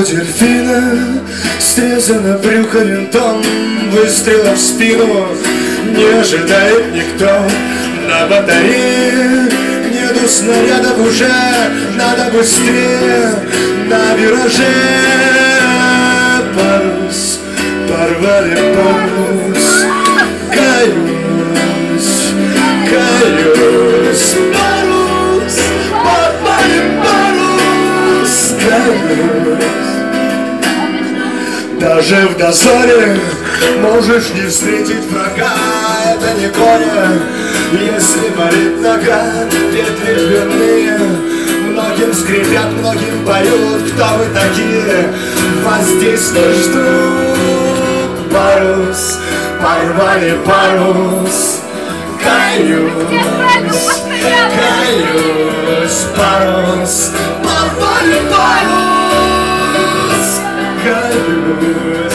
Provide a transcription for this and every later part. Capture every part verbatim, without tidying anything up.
дельфина, срезано брюхо винтом, выстрела в спину не ожидает никто. На батарее нету снарядов уже, надо быстрее на вираже. Парус, порвали парус, каюсь, каюсь. Парус, порвали парус, каюсь. Даже в дозоре можешь не встретить врага, это не горе, если болит нога. Петли дверные многим скрипят, многим поют. Кто вы такие? Вас здесь не ждут. Парус, порвали парус, каюсь, каюсь. Парус, порвали парус, каюсь.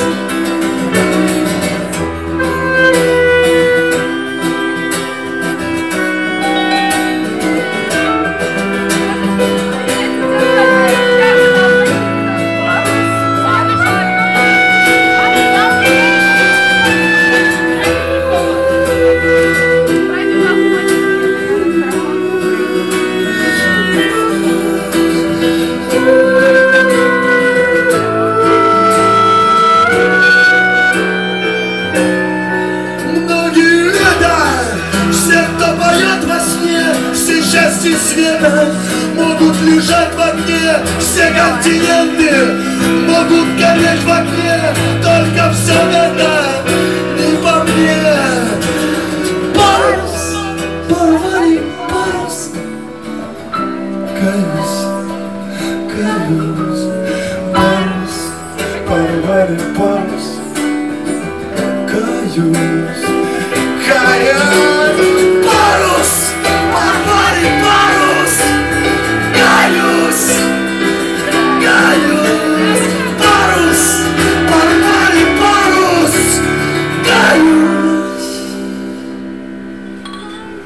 Части света могут лежать в огне, все континенты могут гореть в огне, только все это не по мне. Парус, порвали парус, каюсь, каюсь. Парус, порвали парус, каюсь.